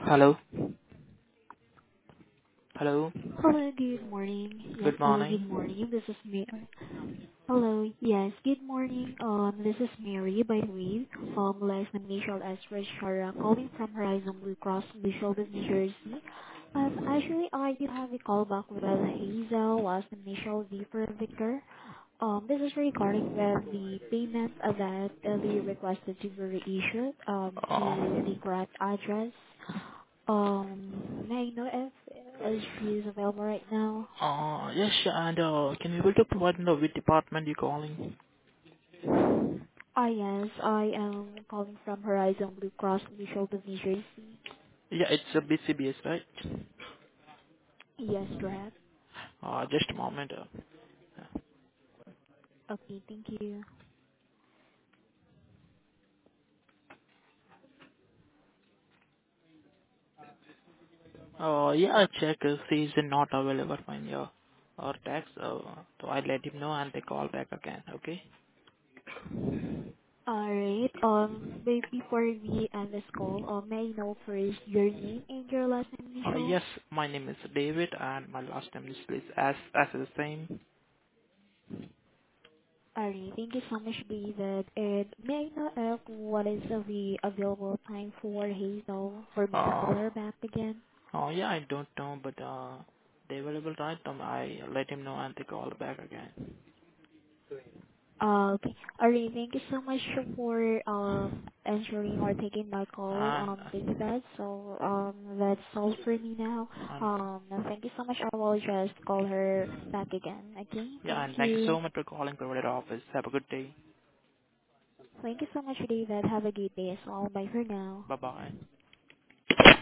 Hello? Hello? Hello, good morning. Yes, Good hello, good morning. morning. This is Mary. Hello, yes, good morning. This is Mary, by the way, last name initial as Rashara, calling from Horizon Blue Cross Blue Shield of New Jersey. Actually, I did have a call back with Hazel, last initial V for Victor. This is regarding with the payment that they requested to be reissued, Uh, to the correct address. May I know if she is available right now? yes, and can you able to provide me which department you're calling? Yes, I am calling from Horizon Blue Cross Blue Shield of New Jersey. Yeah, it's a BCBS, right? Yes, correct. Just a moment. Okay, thank you. Yeah, I check if he's not available in your or text, so I let him know and they call back again, okay? Alright, before we end this call, may I know first your name and your last name initial? Yes, my name is David and my last name is please as the same. Alright, thank you so much, David. And may I know what is the available time for Hazel for me to Uh, call her back again? yeah, I don't know, but they available right? I let him know and they call back again. Okay. All right. Thank you so much for answering or taking my call, And David. So that's all for me now. and Thank you so much. I will just call her back again. Okay. yeah, Thank and thank you you. so much for calling provider office. Have a good day. Thank you so much, David. Have a good day as well. Bye for now. Bye bye.